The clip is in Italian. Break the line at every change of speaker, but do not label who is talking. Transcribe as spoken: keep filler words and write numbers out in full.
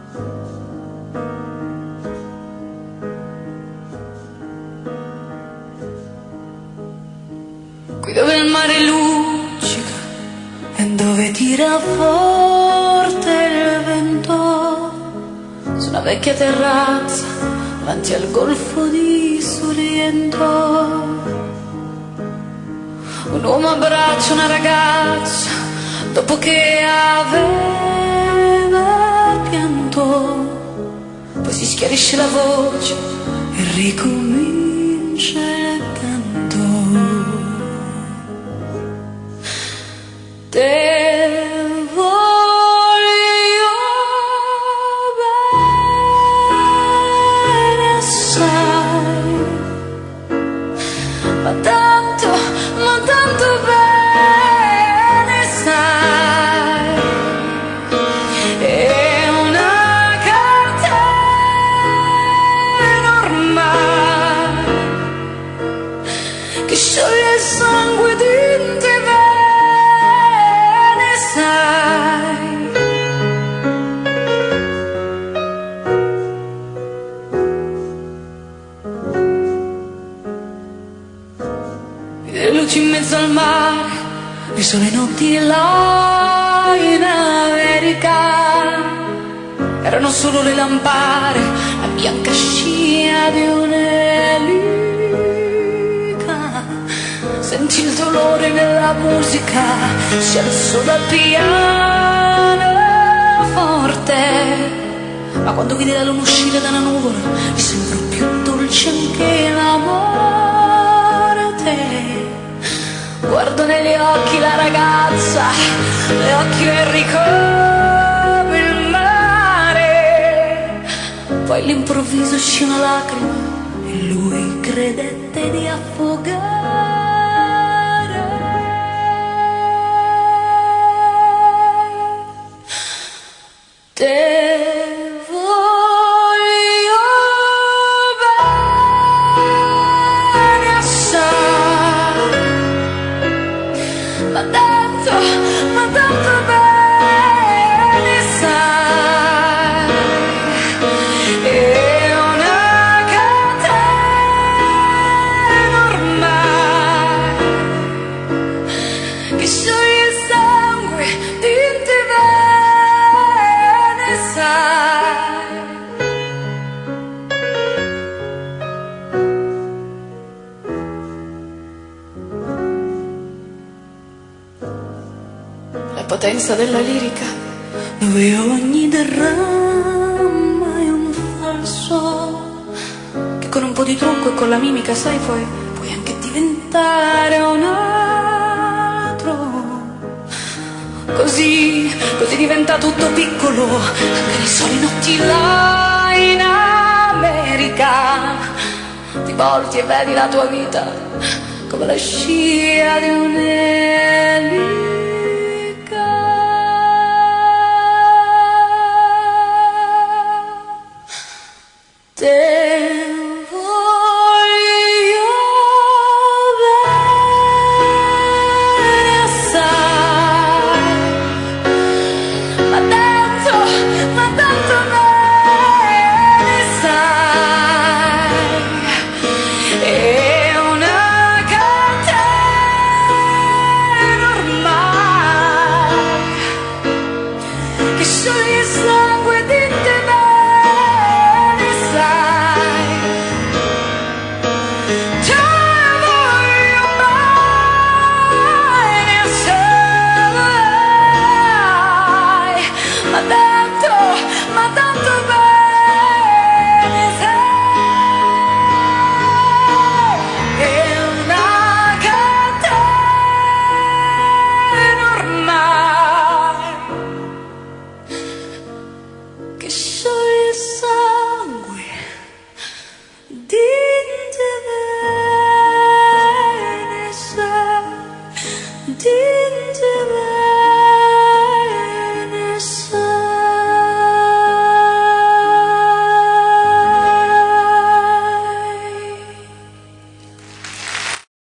Qui dove il mare luccica e dove tira forte il vento, su una vecchia terrazza davanti al golfo di Sorrento, un uomo abbraccia una ragazza dopo che aveva pianto, poi si schiarisce la voce e ricomincia il canto. Te voglio bene assai, ma tanto, ma tanto bene sai, è una catena ormai che scioglie il sangue di te. In mezzo al mare, vi sono le notti là in America, erano solo le lampare, la bianca scia di un'elica. Senti il dolore nella musica, si alzò dal piano forte, ma quando vide la luna uscire da una nuvola, gli sembrò più dolce anche la morte. Guardo negli occhi la ragazza, le occhi neri come il mare, poi all'improvviso uscì una lacrima e lui credette di affogare. Te potenza della lirica, dove ogni dramma è un falso, che con un po' di trucco e con la mimica, sai, poi puoi anche diventare un altro. Così, così diventa tutto piccolo, anche nei soli notti là in America. Ti volti e vedi la tua vita come la scia di un'elica. Te voglio bene assai, ma tanto, ma tanto bene sai, è una catena ormai che scioglie il sangue di te. Deep